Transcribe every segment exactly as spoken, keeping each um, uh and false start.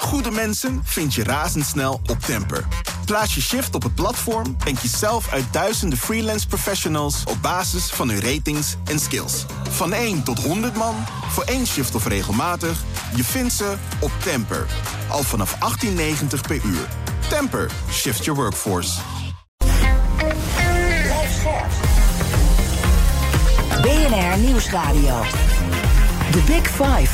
goede mensen vind je razendsnel op Temper. Plaats je shift op het platform en kies zelf uit duizenden freelance professionals op basis van hun ratings en skills. Van één tot honderd man, voor één shift of regelmatig, je vindt ze op Temper. Al vanaf achttien negentig per uur. Temper, shift your workforce. B N R Nieuwsradio. The Big Five.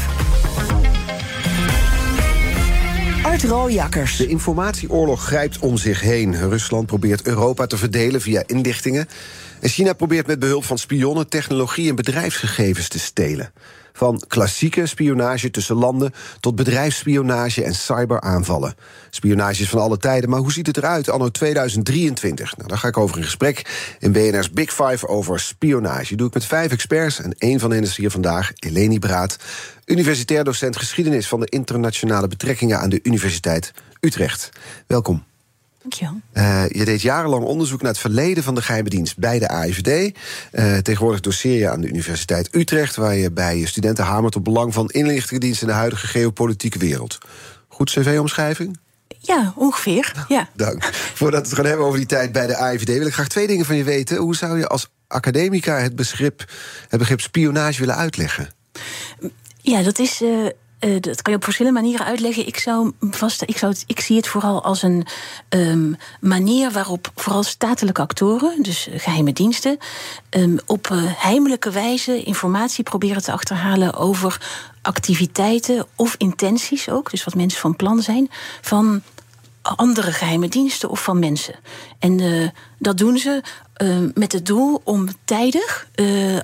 Art Rooijakkers. De informatieoorlog grijpt om zich heen. Rusland probeert Europa te verdelen via inlichtingen. En China probeert met behulp van spionnen technologie en bedrijfsgegevens te stelen. Van klassieke spionage tussen landen tot bedrijfsspionage en cyberaanvallen. Spionage is van alle tijden, maar hoe ziet het eruit anno tweeduizend drieëntwintig? Nou, daar ga ik over in gesprek in B N R's Big Five over spionage. Dat doe ik met vijf experts en één van hen is hier vandaag, Eleni Braat, universitair docent geschiedenis van de internationale betrekkingen aan de Universiteit Utrecht. Welkom. Dankjewel. Uh, je deed jarenlang onderzoek naar het verleden van de geheime dienst bij de A I V D. Uh, tegenwoordig doseer je aan de Universiteit Utrecht, waar je bij je studenten hamert op belang van inlichtingendiensten in de huidige geopolitieke wereld. Goed cv-omschrijving? Ja, ongeveer. Ja. Dank. Voordat we het gaan hebben over die tijd bij de A I V D, wil ik graag twee dingen van je weten. Hoe zou je als academica het begrip, het begrip spionage willen uitleggen? Ja, dat is. Uh... Uh, dat kan je op verschillende manieren uitleggen. Ik, zou vast, ik, zou het, ik zie het vooral als een um, manier waarop vooral statelijke actoren, dus geheime diensten, um, op uh, heimelijke wijze informatie proberen te achterhalen over activiteiten of intenties ook, dus wat mensen van plan zijn, van andere geheime diensten of van mensen. En uh, dat doen ze uh, met het doel om tijdig uh, uh,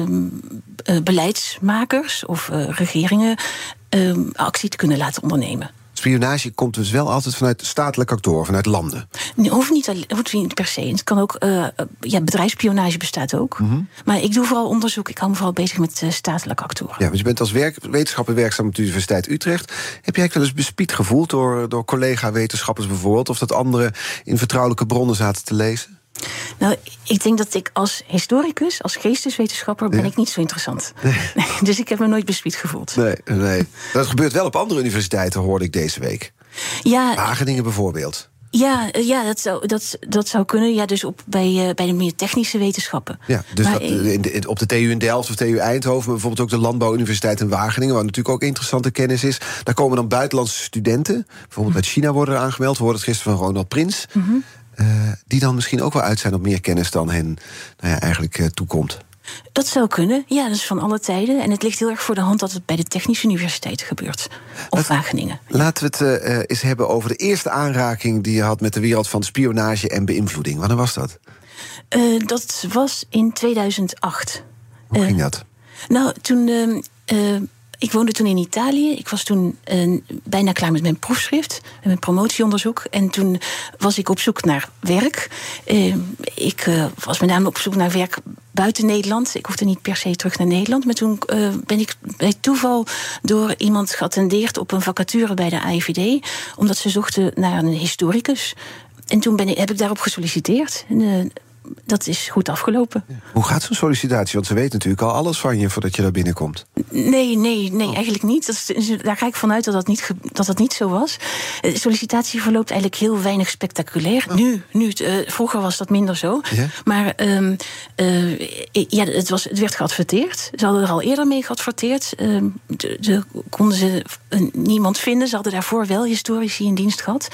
uh, beleidsmakers of uh, regeringen uh, actie te kunnen laten ondernemen. Spionage komt dus wel altijd vanuit statelijke actoren, vanuit landen? Nee, hoeft niet, hoeft niet per se. Het kan ook, uh, ja, bedrijfsspionage bestaat ook. Mm-hmm. Maar ik doe vooral onderzoek. Ik hou me vooral bezig met uh, statelijke actoren. Ja, want je bent als werk, wetenschapper werkzaam op de Universiteit Utrecht. Heb je eigenlijk wel eens bespied gevoeld door, door collega-wetenschappers bijvoorbeeld, of dat anderen in vertrouwelijke bronnen zaten te lezen? Nou, ik denk dat ik als historicus, als geesteswetenschapper, ben ja. ik niet zo interessant. Nee. Nee, dus ik heb me nooit bespied gevoeld. Nee, nee. Dat gebeurt wel op andere universiteiten, hoorde ik deze week. Ja, Wageningen bijvoorbeeld. Ja, ja dat, zou, dat, dat zou kunnen. Ja, dus op, bij, uh, bij de meer technische wetenschappen. Ja, dus maar, dat, in de, op de T U in Delft of T U Eindhoven, maar bijvoorbeeld ook de Landbouwuniversiteit in Wageningen, waar natuurlijk ook interessante kennis is. Daar komen dan buitenlandse studenten. Bijvoorbeeld uit China worden er aangemeld. We hoorden het gisteren van Ronald Prins. Mm-hmm. Uh, die dan misschien ook wel uit zijn op meer kennis dan hen nou ja, eigenlijk uh, toekomt. Dat zou kunnen, ja, dat is van alle tijden. En het ligt heel erg voor de hand dat het bij de technische universiteiten gebeurt. Of Laat, Wageningen. Laten we het uh, eens hebben over de eerste aanraking die je had met de wereld van spionage en beïnvloeding. Wanneer was dat? Uh, dat was in tweeduizend acht. Hoe uh, ging dat? Uh, nou, toen... Uh, uh, Ik woonde toen in Italië. Ik was toen uh, bijna klaar met mijn proefschrift, met mijn promotieonderzoek. En toen was ik op zoek naar werk. Uh, ik uh, was met name op zoek naar werk buiten Nederland. Ik hoefde niet per se terug naar Nederland. Maar toen uh, ben ik bij toeval door iemand geattendeerd op een vacature bij de A I V D. Omdat ze zochten naar een historicus. En toen ben ik, heb ik daarop gesolliciteerd. En, uh, dat is goed afgelopen. Ja. Hoe gaat zo'n sollicitatie? Want ze weten natuurlijk al alles van je voordat je daar binnenkomt. Nee, nee, nee, oh. eigenlijk niet. Dat is, daar ga ik vanuit dat dat niet, dat dat niet zo was. De sollicitatie verloopt eigenlijk heel weinig spectaculair. Oh. Nu, nu uh, vroeger was dat minder zo. Ja? Maar um, uh, ja, het, was, het werd geadverteerd. Ze hadden er al eerder mee geadverteerd. Uh, de, de, konden ze uh, niemand vinden. Ze hadden daarvoor wel historici in dienst gehad.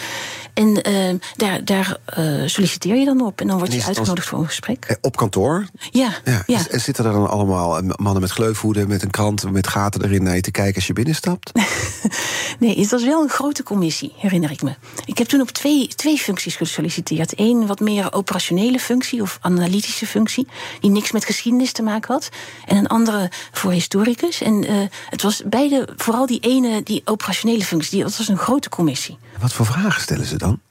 En uh, daar, daar uh, solliciteer je dan op. En dan word je uitgenodigd voor een gesprek. Op kantoor? Ja. ja. ja. En zitten er dan allemaal mannen met gleufhoeden, met een krant, met gaten erin naar je te kijken als je binnenstapt? Nee, het was wel een grote commissie, herinner ik me. Ik heb toen op twee, twee functies gesolliciteerd. Eén wat meer operationele functie of analytische functie, die niks met geschiedenis te maken had. En een andere voor historicus. En uh, het was beide, vooral die ene, die operationele functie, die, dat was een grote commissie. Wat voor vragen stellen ze dan?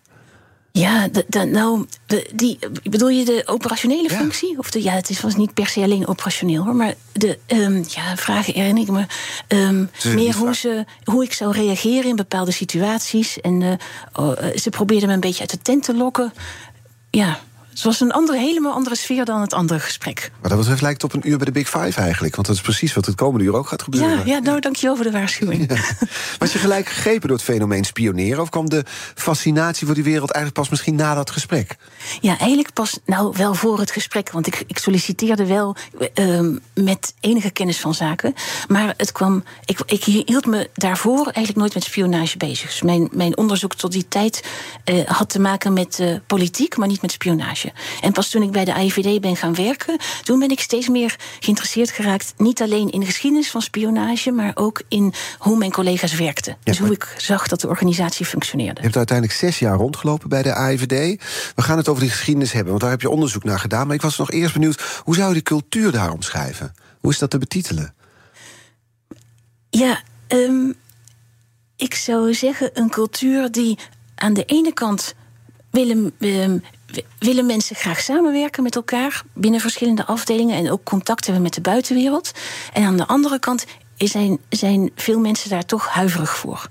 Ja, de, de, nou, de, die, bedoel je de operationele ja. functie? Of de, ja, het is, was niet per se alleen operationeel, hoor. Maar de um, ja, vragen herinner ik me um, meer hoe, ze, hoe ik zou reageren in bepaalde situaties. En uh, oh, uh, ze probeerden me een beetje uit de tent te lokken. Ja, Het was een andere, helemaal andere sfeer dan het andere gesprek. Maar dat betreft lijkt het op een uur bij de Big Five eigenlijk. Want dat is precies wat het komende uur ook gaat gebeuren. Ja, ja nou, dankjewel voor de waarschuwing. Ja. Was je gelijk gegrepen door het fenomeen spioneren? Of kwam de fascinatie voor die wereld eigenlijk pas misschien na dat gesprek? Ja, eigenlijk pas nou wel voor het gesprek. Want ik, ik solliciteerde wel uh, met enige kennis van zaken. Maar het kwam, ik, ik hield me daarvoor eigenlijk nooit met spionage bezig. Dus mijn, mijn onderzoek tot die tijd uh, had te maken met uh, politiek, maar niet met spionage. En pas toen ik bij de A I V D ben gaan werken, toen ben ik steeds meer geïnteresseerd geraakt, niet alleen in de geschiedenis van spionage, maar ook in hoe mijn collega's werkten. Ja, dus hoe ik zag dat de organisatie functioneerde. Je hebt uiteindelijk zes jaar rondgelopen bij de A I V D. We gaan het over die geschiedenis hebben, want daar heb je onderzoek naar gedaan. Maar ik was nog eerst benieuwd, hoe zou je de cultuur daar omschrijven? Hoe is dat te betitelen? Ja, um, ik zou zeggen een cultuur die aan de ene kant willen, um, willen mensen graag samenwerken met elkaar binnen verschillende afdelingen en ook contact hebben met de buitenwereld. En aan de andere kant zijn, zijn veel mensen daar toch huiverig voor.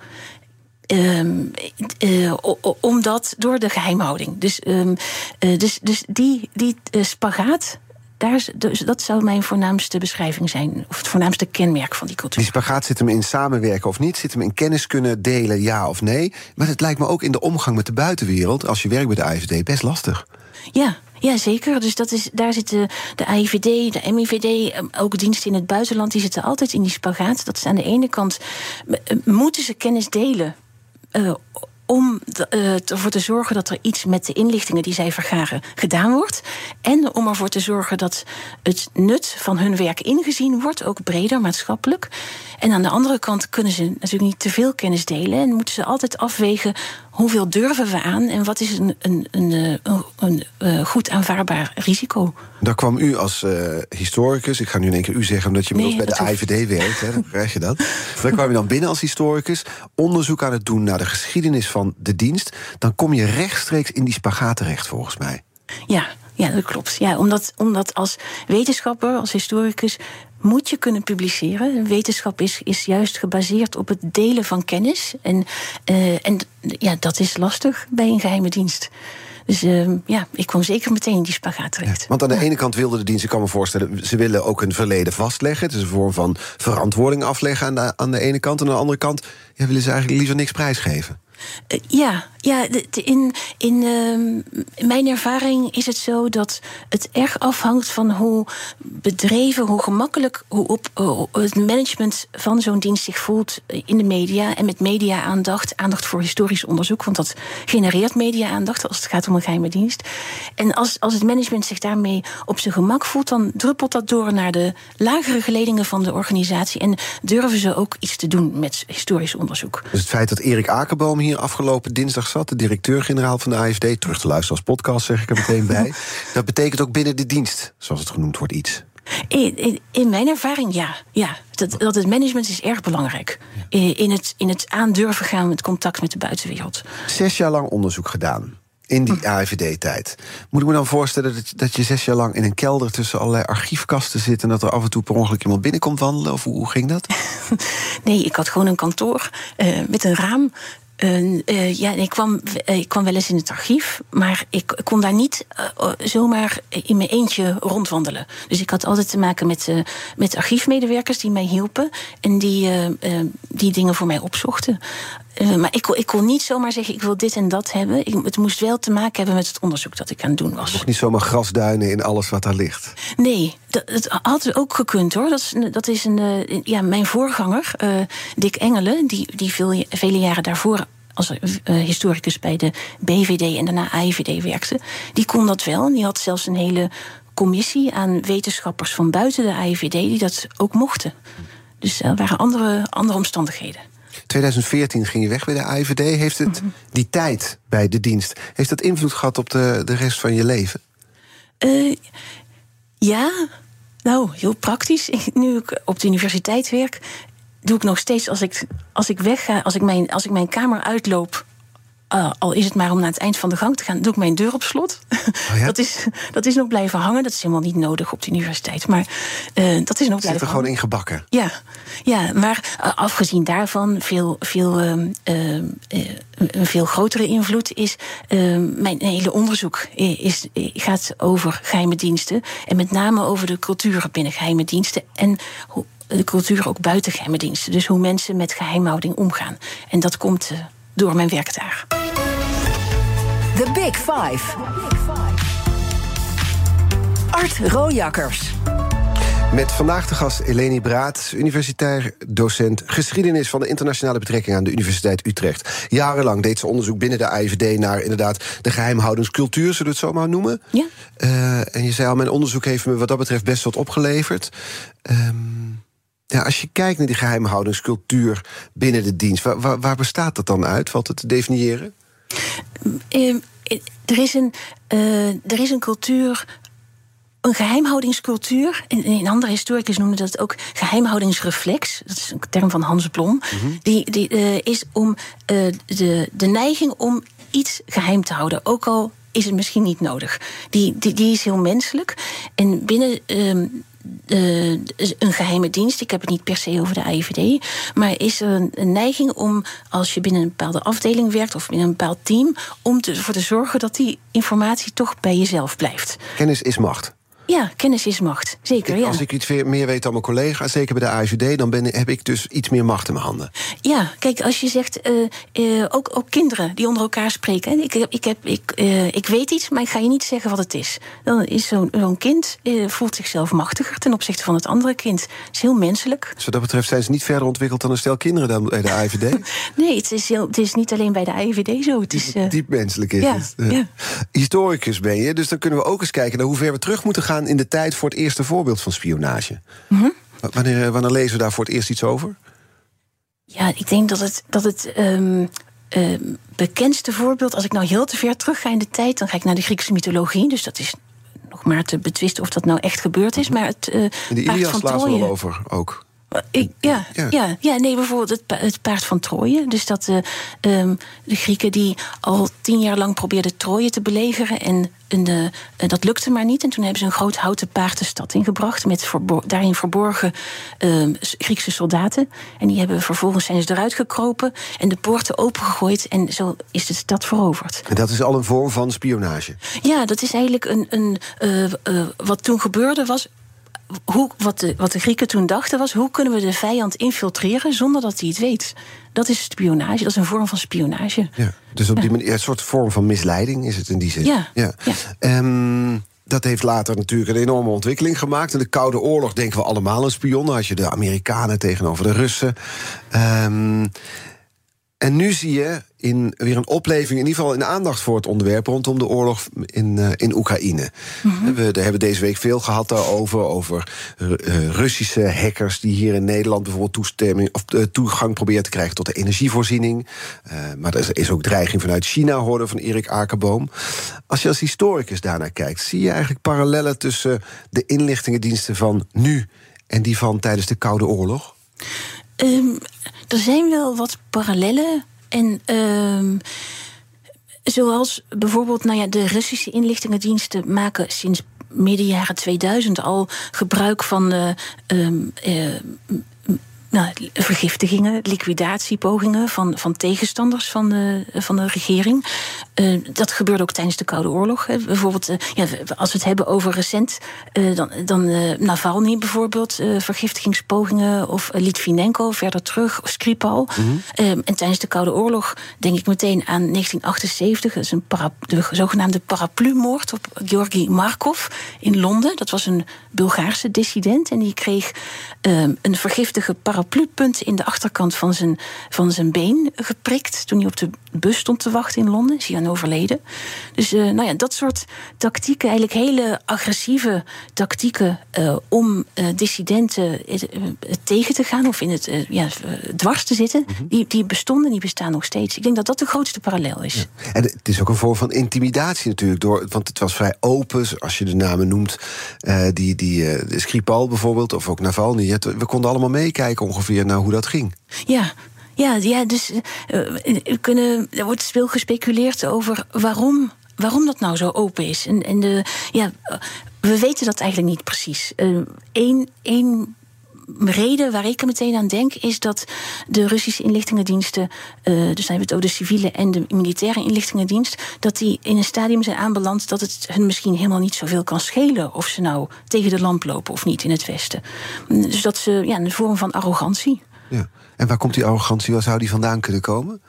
Um, uh, omdat door de geheimhouding. Dus, um, uh, dus, dus die, die uh, spagaat, daar, dus dat zou mijn voornaamste beschrijving zijn. Of het voornaamste kenmerk van die cultuur. Die spagaat zit hem in samenwerken of niet? Zit hem in kennis kunnen delen, ja of nee? Maar het lijkt me ook in de omgang met de buitenwereld, als je werkt bij de A I V D, best lastig. Ja. Ja, zeker. Dus dat is, daar zitten de A I V D, de M I V D, ook diensten in het buitenland, die zitten altijd in die spagaat. Dat is aan de ene kant, moeten ze kennis delen Uh, om uh, ervoor te zorgen dat er iets met de inlichtingen die zij vergaren gedaan wordt. En om ervoor te zorgen dat het nut van hun werk ingezien wordt, ook breder maatschappelijk. En aan de andere kant kunnen ze natuurlijk niet te veel kennis delen en moeten ze altijd afwegen hoeveel durven we aan en wat is een, een, een, een, een, een uh, goed aanvaardbaar risico. Daar kwam u als uh, historicus, ik ga nu in één keer u zeggen omdat je inmiddels nee, bij de hoeft. A I V D werkt, hè, dan krijg je dat. Daar kwam je dan binnen als historicus, onderzoek aan het doen naar de geschiedenis van de dienst. Dan kom je rechtstreeks in die spagaat terecht, volgens mij. Ja, ja, dat klopt. Ja, omdat, omdat als wetenschapper, als historicus, moet je kunnen publiceren. Wetenschap is, is juist gebaseerd op het delen van kennis. En, uh, en ja, dat is lastig bij een geheime dienst. Dus uh, ja, ik kwam zeker meteen in die spagaat terecht. Ja, want aan de ja. ene kant wilde de dienst, ik kan me voorstellen, ze willen ook hun verleden vastleggen. Het is een vorm van verantwoording afleggen aan de, aan de ene kant. En aan de andere kant ja, willen ze eigenlijk liever niks prijsgeven. Uh, ja, ja de, de, in, in uh, mijn ervaring is het zo dat het erg afhangt van hoe bedreven, hoe gemakkelijk, hoe op, uh, het management van zo'n dienst zich voelt in de media. En met media-aandacht, aandacht voor historisch onderzoek, want dat genereert media-aandacht als het gaat om een geheime dienst. En als, als het management zich daarmee op zijn gemak voelt, dan druppelt dat door naar de lagere geledingen van de organisatie en durven ze ook iets te doen met historisch onderzoek. Dus het feit dat Erik Akerboom hier afgelopen dinsdag zat, de directeur-generaal van de A I V D, terug te luisteren als podcast, zeg ik er meteen bij. Dat betekent ook binnen de dienst, zoals het genoemd wordt, iets. In, in, in mijn ervaring, ja. ja. Dat, dat het management is erg belangrijk. Ja. In, het, in het aandurven gaan met contact met de buitenwereld. Zes jaar lang onderzoek gedaan. In die hm. A I V D-tijd. Moet ik me dan voorstellen dat, dat je zes jaar lang in een kelder tussen allerlei archiefkasten zit en dat er af en toe per ongeluk iemand binnenkomt wandelen? Of hoe, hoe ging dat? Nee, ik had gewoon een kantoor uh, met een raam. Uh, uh, ja, ik kwam, uh, ik kwam wel eens in het archief, maar ik kon daar niet uh, zomaar in mijn eentje rondwandelen. Dus ik had altijd te maken met, uh, met archiefmedewerkers die mij hielpen en die, uh, uh, die dingen voor mij opzochten. Uh, maar ik, ik kon niet zomaar zeggen, ik wil dit en dat hebben. Ik, het moest wel te maken hebben met het onderzoek dat ik aan het doen was. Nog niet zomaar grasduinen in alles wat daar ligt. Nee, dat, het had ook gekund, hoor. Dat is, dat is een, uh, ja, mijn voorganger, uh, Dick Engelen, die, die veel, vele jaren daarvoor als uh, historicus bij de B V D en daarna A I V D werkte. Die kon dat wel. Die had zelfs een hele commissie aan wetenschappers van buiten de A I V D die dat ook mochten. Dus er uh, waren andere, andere omstandigheden. twintig veertien ging je weg bij de A I V D. Heeft het, mm-hmm. die tijd bij de dienst, heeft dat invloed gehad op de, de rest van je leven? Uh, ja, nou, heel praktisch. Nu ik op de universiteit werk, doe ik nog steeds als ik, als ik wegga, als ik mijn, als ik mijn kamer uitloop, Uh, al is het maar om naar het eind van de gang te gaan, doe ik mijn deur op slot. Oh ja? dat, is, dat is nog blijven hangen. Dat is helemaal niet nodig op de universiteit. Maar uh, dat is nog blijven hangen. Zit er gewoon ingebakken? Ja, ja, maar uh, afgezien daarvan, veel, veel, uh, uh, uh, een veel grotere invloed is... Uh, mijn hele onderzoek is, gaat over geheime diensten. En met name over de cultuur binnen geheime diensten. En hoe, de cultuur ook buiten geheime diensten. Dus hoe mensen met geheimhouding omgaan. En dat komt uh, door mijn werk daar. The Big Five. Art Rojakkers. Met vandaag de gast Eleni Braat, universitair docent geschiedenis van de internationale betrekkingen aan de Universiteit Utrecht. Jarenlang deed ze onderzoek binnen de A I V D naar inderdaad de geheimhoudingscultuur, zullen we het zo maar noemen. Ja. Uh, en je zei al, mijn onderzoek heeft me wat dat betreft best wat opgeleverd. Um, ja, als je kijkt naar die geheimhoudingscultuur binnen de dienst, waar, waar, waar bestaat dat dan uit? Valt het te definiëren? Uh, er is een, uh, er is een cultuur. Een geheimhoudingscultuur, en een andere historicus noemde dat ook geheimhoudingsreflex, dat is een term van Hans Blom, mm-hmm. die, die uh, is om uh, de, de neiging om iets geheim te houden, ook al is het misschien niet nodig. Die, die, die is heel menselijk. En binnen uh, Uh, een geheime dienst, ik heb het niet per se over de A I V D, maar is er een, een neiging om, als je binnen een bepaalde afdeling werkt of binnen een bepaald team, om te, ervoor te zorgen dat die informatie toch bij jezelf blijft. Kennis is macht. Ja, kennis is macht, zeker. Ik, ja. Als ik iets meer weet dan mijn collega's, zeker bij de A I V D, dan ben, heb ik dus iets meer macht in mijn handen. Ja, kijk, als je zegt, uh, uh, ook, ook kinderen die onder elkaar spreken. Hè, ik, ik, heb, ik, uh, ik weet iets, maar ik ga je niet zeggen wat het is. Dan is zo'n, zo'n kind uh, voelt zichzelf machtiger ten opzichte van het andere kind. Het is heel menselijk. Dus wat dat betreft zijn ze niet verder ontwikkeld dan een stel kinderen dan bij de A I V D? Nee, het is, heel, het is niet alleen bij de A I V D zo. Het is, uh... diep menselijk is ja, het. Uh, ja. Historicus ben je, dus dan kunnen we ook eens kijken naar hoe ver we terug moeten gaan in de tijd voor het eerste voorbeeld van spionage. Mm-hmm. Wanneer, wanneer lezen we daar voor het eerst iets over? Ja, ik denk dat het, dat het um, uh, bekendste voorbeeld, als ik nou heel te ver terug ga in de tijd, dan ga ik naar de Griekse mythologie. Dus dat is nog maar te betwisten of dat nou echt gebeurd is. Maar het uh, in de Ilias lazen we wel over ook. Ik, ja, ja. Ja, ja, nee, bijvoorbeeld het, pa- het paard van Troje. Dus dat uh, um, de Grieken die al tien jaar lang probeerden Troje te belegeren. En uh, uh, dat lukte maar niet. En toen hebben ze een groot houten paard de stad ingebracht. Met verbo- daarin verborgen uh, Griekse soldaten. En die hebben vervolgens zijn ze eruit gekropen. En de poorten opengegooid. En zo is de stad veroverd. En dat is al een vorm van spionage? Ja, dat is eigenlijk een, een uh, uh, wat toen gebeurde was. Hoe, wat, de, wat de Grieken toen dachten was, hoe kunnen we de vijand infiltreren zonder dat hij het weet? Dat is spionage, dat is een vorm van spionage. Ja, dus op die ja. manier, een soort vorm van misleiding is het in die zin. Ja. ja. ja. Um, dat heeft later natuurlijk een enorme ontwikkeling gemaakt. In de Koude Oorlog denken we allemaal aan spionnen. Als je de Amerikanen tegenover de Russen. Um, En nu zie je in weer een opleving, in ieder geval in aandacht voor het onderwerp rondom de oorlog in, uh, in Oekraïne. Mm-hmm. We daar hebben deze week veel gehad daarover, over uh, Russische hackers die hier in Nederland bijvoorbeeld toestemming of uh, toegang proberen te krijgen tot de energievoorziening. Uh, maar er is ook dreiging vanuit China, hoorde van Erik Akerboom. Als je als historicus daarnaar kijkt, zie je eigenlijk parallellen tussen de inlichtingendiensten van nu en die van tijdens de Koude Oorlog? Um, er zijn wel wat parallellen. En um, zoals bijvoorbeeld, nou ja, de Russische inlichtingendiensten maken sinds midden jaren tweeduizend al gebruik van uh, um, uh, nou, vergiftigingen, liquidatiepogingen van, van tegenstanders van de, van de regering. Uh, dat gebeurde ook tijdens de Koude Oorlog. Hè. Bijvoorbeeld, uh, ja, als we het hebben over recent, uh, dan, dan uh, Navalny bijvoorbeeld, uh, vergiftigingspogingen, of uh, Litvinenko verder terug, of Skripal. Mm-hmm. Uh, en tijdens de Koude Oorlog denk ik meteen aan negentien achtenzeventig, dat is een para, de zogenaamde paraplumoord op Georgi Markov in Londen. Dat was een Bulgaarse dissident en die kreeg uh, een vergiftige paraplupunt in de achterkant van zijn, van zijn been geprikt toen hij op de bus stond te wachten in Londen. Is hij aan overleden. Dus uh, nou ja, dat soort tactieken, eigenlijk hele agressieve tactieken uh, om uh, dissidenten uh, tegen te gaan of in het uh, ja, dwars te zitten, mm-hmm. die, die bestonden, die bestaan nog steeds. Ik denk dat dat de grootste parallel is. Ja. En het is ook een vorm van intimidatie natuurlijk, door, want het was vrij open, als je de namen noemt, uh, die, die uh, Skripal bijvoorbeeld, of ook Navalny. We konden allemaal meekijken ongeveer naar hoe dat ging. Ja. Ja, ja, dus uh, we kunnen, er wordt veel gespeculeerd over waarom, waarom dat nou zo open is. En, en de, ja, we weten dat eigenlijk niet precies. Eén uh, reden waar ik er meteen aan denk is dat de Russische inlichtingendiensten, uh, dus dan hebben we het over de civiele en de militaire inlichtingendienst, dat die in een stadium zijn aanbeland dat het hun misschien helemaal niet zoveel kan schelen of ze nou tegen de lamp lopen of niet in het Westen. Dus dat ze, ja, een vorm van arrogantie. Ja. En waar komt die arrogantie? Waar zou die vandaan kunnen komen?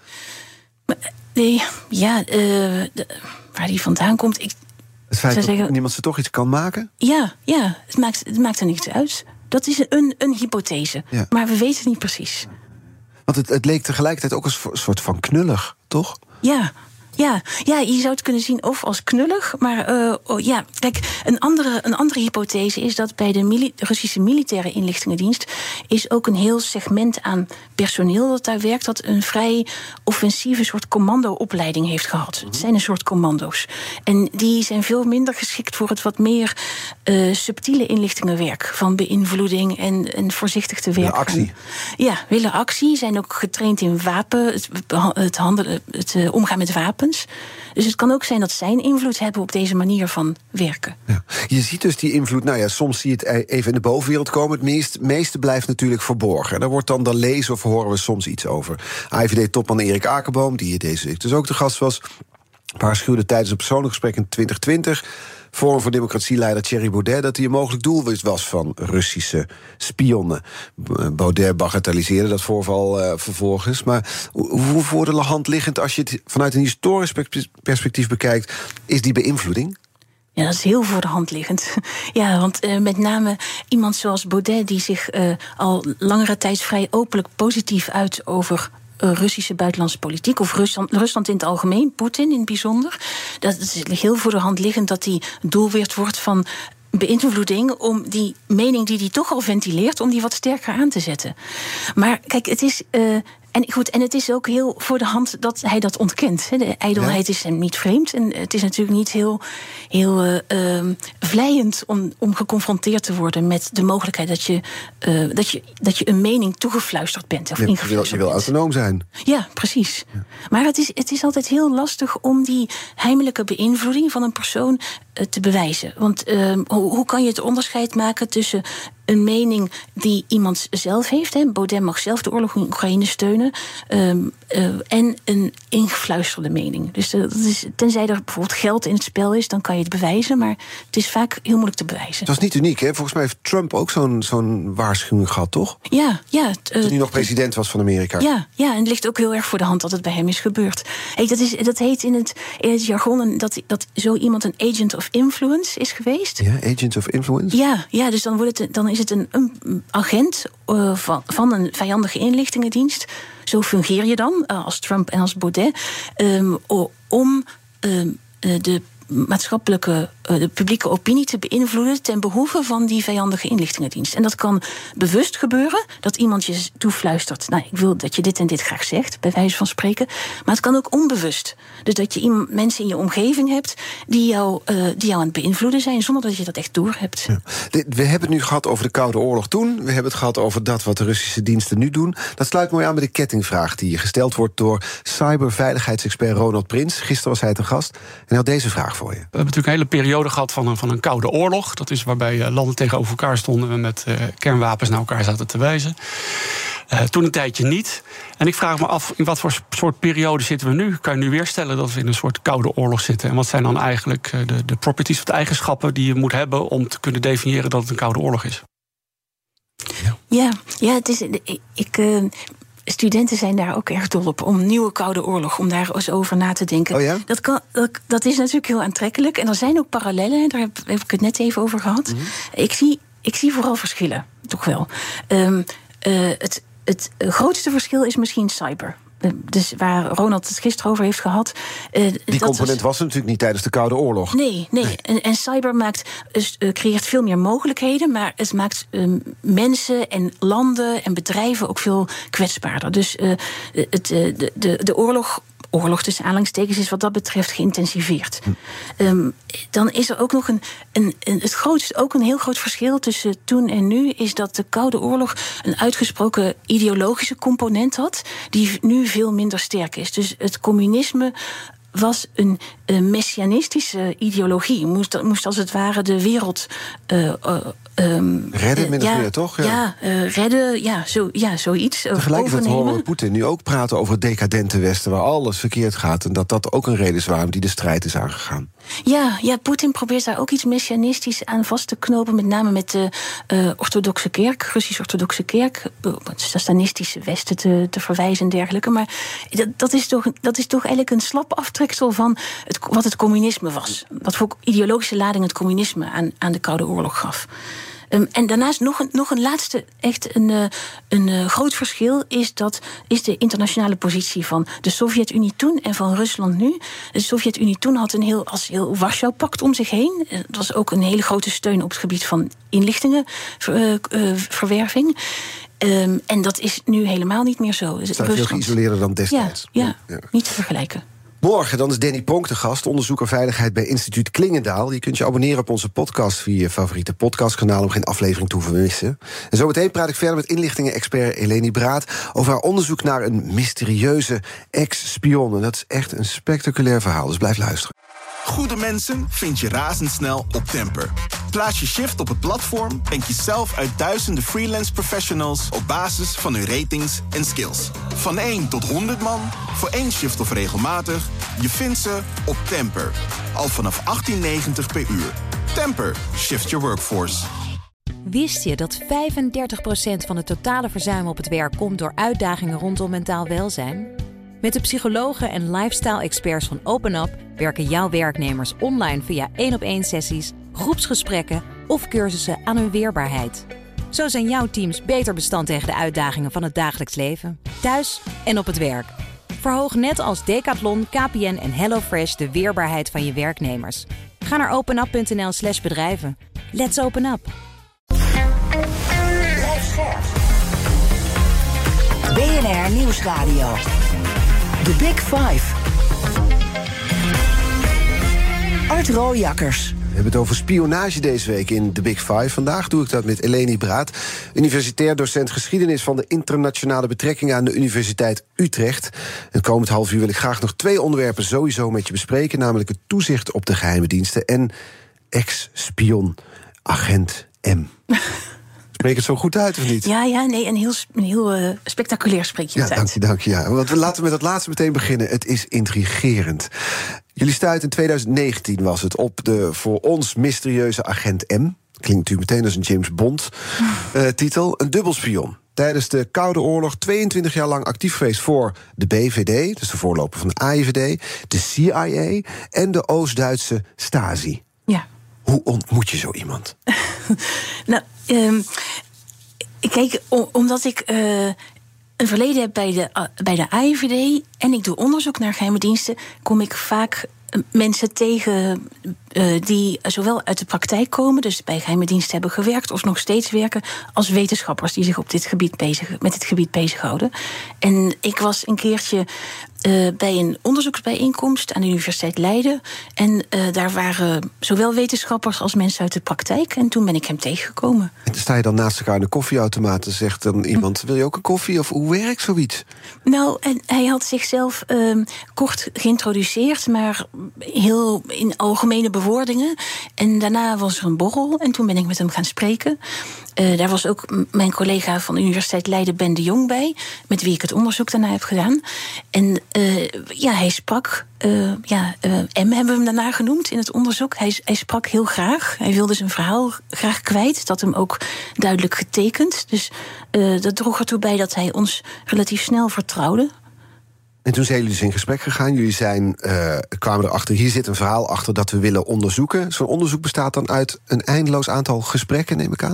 Nee, ja, uh, de, waar die vandaan komt. Ik, het feit dat zeggen, niemand ze toch iets kan maken? Ja, ja, het maakt, het maakt er niks uit. Dat is een, een hypothese, ja. Maar we weten het niet precies. Want het, het leek tegelijkertijd ook een soort van knullig, toch? Ja. Ja, ja, je zou het kunnen zien of als knullig. Maar uh, oh, ja, kijk, een andere, een andere hypothese is dat bij de mili- Russische militaire inlichtingendienst is ook een heel segment aan personeel dat daar werkt, dat een vrij offensieve soort commandoopleiding heeft gehad. Mm-hmm. Het zijn een soort commando's. En die zijn veel minder geschikt voor het wat meer uh, subtiele inlichtingenwerk. Van beïnvloeding en, en voorzichtig te werken. Willen actie. Ja, willen actie. Zijn ook getraind in wapen, het, het, handelen, het uh, omgaan met wapens. Dus het kan ook zijn dat zij een invloed hebben op deze manier van werken. Ja. Je ziet dus die invloed, nou ja, soms zie je het even in de bovenwereld komen. Het meest, meeste blijft natuurlijk verborgen. Daar wordt dan dan lezen of horen we soms iets over. A I V D-topman Erik Akerboom, die hier deze week dus ook de gast was, waarschuwde tijdens een persoonlijk gesprek in twintig twintig... Forum voor Democratie-leider Thierry Baudet dat hij een mogelijk doelwit was van Russische spionnen. Baudet bagatelliseerde dat voorval uh, vervolgens. Maar hoe voor de hand liggend, als je het vanuit een historisch perspectief bekijkt, is die beïnvloeding? Ja, dat is heel voor de hand liggend. Ja, want uh, met name iemand zoals Baudet, die zich uh, al langere tijd vrij openlijk positief uit over Russische buitenlandse politiek, of Rusland, Rusland in het algemeen, Poetin in het bijzonder. Dat is heel voor de hand liggend dat die doelwit wordt van beïnvloeding om die mening die hij toch al ventileert, om die wat sterker aan te zetten. Maar kijk, het is Uh, En goed, en het is ook heel voor de hand dat hij dat ontkent. De ijdelheid ja. is hem niet vreemd. En het is natuurlijk niet heel, heel uh, uh, vleiend om, om geconfronteerd te worden met de mogelijkheid dat je, uh, dat je, dat je een mening toegefluisterd bent. Of ja, ingefluisterd je wil, je wil autonoom zijn. Ja, precies. Ja. Maar het is, het is altijd heel lastig om die heimelijke beïnvloeding van een persoon uh, te bewijzen. Want uh, hoe, hoe kan je het onderscheid maken tussen een mening die iemand zelf heeft, hè, Baudet mag zelf de oorlog in Oekraïne steunen, um, uh, en een ingefluisterde mening. Dus uh, dat is, tenzij er bijvoorbeeld geld in het spel is, dan kan je het bewijzen, maar het is vaak heel moeilijk te bewijzen. Dat is niet uniek, hè? Volgens mij heeft Trump ook zo'n, zo'n waarschuwing gehad, toch? Ja, ja. T, uh, Toen hij nog president was van Amerika. Ja, ja, en het ligt ook heel erg voor de hand dat het bij hem is gebeurd. Hey, dat, is, dat heet in het, in het jargon dat, dat zo iemand een agent of influence is geweest. Ja, agent of influence? Ja, ja, dus dan, wordt het, dan is het een, een agent uh, van, van een vijandige inlichtingendienst. Zo fungeer je dan, uh, als Trump en als Baudet, um, om um, uh, de maatschappelijke, uh, de publieke opinie te beïnvloeden ten behoeve van die vijandige inlichtingendienst. En dat kan bewust gebeuren, dat iemand je toefluistert, nou, ik wil dat je dit en dit graag zegt, bij wijze van spreken. Maar het kan ook onbewust. Dus dat je iemand, mensen in je omgeving hebt die jou, uh, die jou aan het beïnvloeden zijn, zonder dat je dat echt doorhebt. Ja. We hebben het nu gehad over de Koude Oorlog toen. We hebben het gehad over dat wat de Russische diensten nu doen. Dat sluit mooi aan bij de kettingvraag die gesteld wordt door cyberveiligheidsexpert Ronald Prins. Gisteren was hij te gast en hij had deze vraag voor je. We hebben natuurlijk een hele periode gehad van een, van een koude oorlog. Dat is waarbij landen tegenover elkaar stonden en met uh, kernwapens naar elkaar zaten te wijzen. Uh, toen een tijdje niet. En ik vraag me af, in wat voor soort periode zitten we nu? Kan je nu weer stellen dat we in een soort koude oorlog zitten? En wat zijn dan eigenlijk de, de properties of de eigenschappen die je moet hebben om te kunnen definiëren dat het een koude oorlog is? Ja, ja, ja het is. Ik. ik uh... Studenten zijn daar ook erg dol op, om nieuwe koude oorlog, om daar eens over na te denken. Oh ja? dat, kan, dat, dat is natuurlijk heel aantrekkelijk. En er zijn ook parallellen, daar heb, heb ik het net even over gehad. Mm-hmm. Ik, zie, ik zie vooral verschillen, toch wel. Um, uh, het, het grootste verschil is misschien cyber. Dus waar Ronald het gisteren over heeft gehad. Uh, Die component was, was er natuurlijk niet tijdens de Koude Oorlog. Nee, nee. nee. En, en cyber maakt, uh, creëert veel meer mogelijkheden, maar het maakt uh, mensen en landen en bedrijven ook veel kwetsbaarder. Dus uh, het, uh, de, de, de oorlog oorlog tussen aanhalingstekens is wat dat betreft geïntensiveerd. Hm. Um, dan is er ook nog een, een, een, het grootste, ook een heel groot verschil tussen toen en nu, is dat de Koude Oorlog een uitgesproken ideologische component had, die nu veel minder sterk is. Dus het communisme was een, een messianistische ideologie. Moest, moest als het ware de wereld Uh, uh, Um, redden, min of ja, meer, toch? Ja, ja uh, redden, ja, zo, ja zoiets. Tegelijkertijd horen we Poetin nu ook praten over het decadente Westen, waar alles verkeerd gaat, en dat dat ook een reden is waarom die de strijd is aangegaan. Ja, ja, Poetin probeert daar ook iets messianistisch aan vast te knopen, met name met de uh, orthodoxe kerk, Russisch-orthodoxe kerk, het satanistische Westen te, te verwijzen en dergelijke. Maar dat, dat, is toch, dat is toch eigenlijk een slap aftreksel van het, wat het communisme was. Wat voor ideologische lading het communisme aan, aan de Koude Oorlog gaf. Um, en daarnaast nog een, nog een laatste, echt een, uh, een uh, groot verschil is dat is de internationale positie van de Sovjet-Unie toen en van Rusland nu. De Sovjet-Unie toen had een heel als heel Warschau-pact om zich heen. Het was ook een hele grote steun op het gebied van inlichtingenverwerving. Uh, uh, um, en dat is nu helemaal niet meer zo. Het staat veel geïsoleerder dan destijds. Ja, ja, ja, niet te vergelijken. Morgen dan is Danny Pronk de gast, onderzoeker veiligheid bij Instituut Klingendaal. Je kunt je abonneren op onze podcast via je favoriete podcastkanaal om geen aflevering te hoeven missen. En zometeen praat ik verder met inlichtingen-expert Eleni Braat over haar onderzoek naar een mysterieuze ex-spion. En dat is echt een spectaculair verhaal, dus blijf luisteren. Goede mensen vind je razendsnel op Temper. Plaats je shift op het platform en kies zelf uit duizenden freelance professionals op basis van hun ratings en skills. Van één tot honderd man, voor één shift of regelmatig, je vindt ze op Temper. Al vanaf achttien negentig per uur. Temper, shift your workforce. Wist je dat vijfendertig procent van het totale verzuim op het werk komt door uitdagingen rondom mentaal welzijn? Met de psychologen en lifestyle-experts van OpenUp werken jouw werknemers online via één-op-één sessies, groepsgesprekken of cursussen aan hun weerbaarheid. Zo zijn jouw teams beter bestand tegen de uitdagingen van het dagelijks leven, thuis en op het werk. Verhoog net als Decathlon, K P N en HelloFresh de weerbaarheid van je werknemers. Ga naar openup.nl slash bedrijven. Let's open up. B N R Nieuwsradio. The Big Five. Art Rooijakkers. We hebben het over spionage deze week in The Big Five. Vandaag doe ik dat met Eleni Braat, universitair docent geschiedenis van de internationale betrekkingen aan de Universiteit Utrecht. En komend half uur wil ik graag nog twee onderwerpen sowieso met je bespreken, namelijk het toezicht op de geheime diensten en ex-spion, agent M. Spreek het zo goed uit, of niet? Ja, ja, nee, een heel, een heel uh, spectaculair spreek je het ja, uit. Dank je, dank je. Ja. Want we laten met dat laatste meteen beginnen. Het is intrigerend. Jullie stuiten in tweeduizend negentien was het op de voor ons mysterieuze agent M. Klinkt natuurlijk meteen als een James Bond uh, titel. Een dubbelspion. Tijdens de Koude Oorlog tweeëntwintig jaar lang actief geweest voor de B V D, dus de voorloper van de A I V D, de C I A en de Oost-Duitse Stasi. Ja. Hoe ontmoet je zo iemand? nou, um, kijk, om, omdat ik uh, een verleden heb bij de, uh, bij de A I V D en ik doe onderzoek naar geheime diensten, kom ik vaak uh, mensen tegen uh, die zowel uit de praktijk komen, dus bij geheime diensten hebben gewerkt of nog steeds werken, als wetenschappers die zich op dit gebied bezig, met dit gebied bezighouden. En ik was een keertje Uh, bij een onderzoeksbijeenkomst aan de Universiteit Leiden. En uh, daar waren zowel wetenschappers als mensen uit de praktijk. En toen ben ik hem tegengekomen. En dan sta je dan naast elkaar in de koffieautomaat en zegt dan iemand, wil je ook een koffie? Of hoe werkt zoiets? Nou, en hij had zichzelf uh, kort geïntroduceerd, maar heel in algemene bewoordingen. En daarna was er een borrel en toen ben ik met hem gaan spreken. Uh, daar was ook m- mijn collega van de Universiteit Leiden, Ben de Jong, bij, met wie ik het onderzoek daarna heb gedaan. En uh, ja, hij sprak, uh, ja, uh, M hebben we hem daarna genoemd in het onderzoek. Hij, hij sprak heel graag. Hij wilde zijn verhaal graag kwijt. Dat hem ook duidelijk getekend. Dus uh, dat droeg ertoe bij dat hij ons relatief snel vertrouwde. En toen zijn jullie dus in gesprek gegaan. Jullie zijn, uh, kwamen erachter, hier zit een verhaal achter dat we willen onderzoeken. Zo'n onderzoek bestaat dan uit een eindeloos aantal gesprekken, neem ik aan?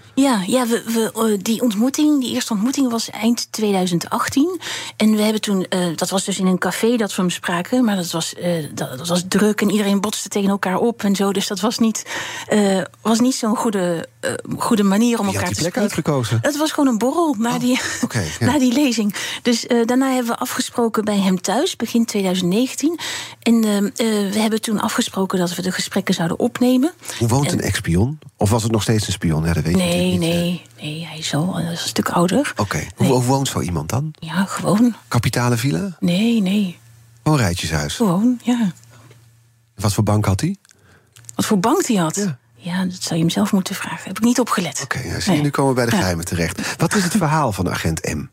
Ja, ja we, we, die ontmoeting, die eerste ontmoeting was eind twintig achttien. En we hebben toen, uh, dat was dus in een café dat we hem spraken, maar dat was, uh, dat, dat was druk en iedereen botste tegen elkaar op en zo. Dus dat was niet, uh, was niet zo'n goede, uh, goede manier om Wie elkaar had te die spreken. plek uitgekozen? Het was gewoon een borrel na, oh, die, okay, ja. na die lezing. Dus uh, daarna hebben we afgesproken bij hem thuis, begin twintig negentien. En uh, uh, we hebben toen afgesproken dat we de gesprekken zouden opnemen. Hoe woont en, een ex-spion? Of was het nog steeds een spion? Ja, dat weet nee, je niet. nee, nee, hij is al een stuk ouder. Oké, okay. nee. hoe, hoe woont zo iemand dan? Ja, gewoon. Kapitale villa? Nee, nee. Gewoon een rijtjeshuis? Gewoon, ja. Wat voor bank had hij? Wat voor bank hij had? Ja. Ja, dat zou je hem zelf moeten vragen. Heb ik niet opgelet. Oké, okay, ja, zie je, nu komen we bij de geheimen ja. terecht. Wat is het verhaal van agent M?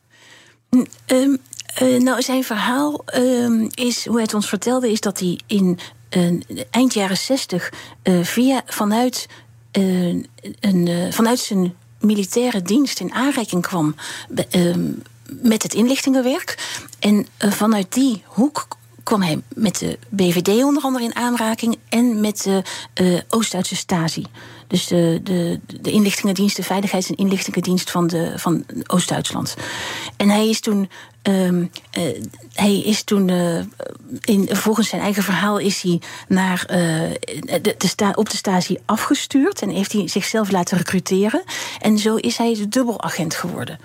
Um, uh, nou, zijn verhaal um, is, hoe hij het ons vertelde, is dat hij in uh, eind jaren zestig uh, via vanuit, uh, een, uh, vanuit zijn militaire dienst in aanraking kwam uh, met het inlichtingenwerk. En uh, vanuit die hoek kwam hij met de B V D onder andere in aanraking en met de uh, Oost-Duitse Stasi. Dus de, de, de inlichtingendienst, de veiligheids- en inlichtingendienst van, de, van Oost-Duitsland. En hij is toen, um, uh, hij is toen uh, in, volgens zijn eigen verhaal is hij naar, uh, de, de sta, op de Stasi afgestuurd en heeft hij zichzelf laten recruteren. En zo is hij de dubbelagent geworden.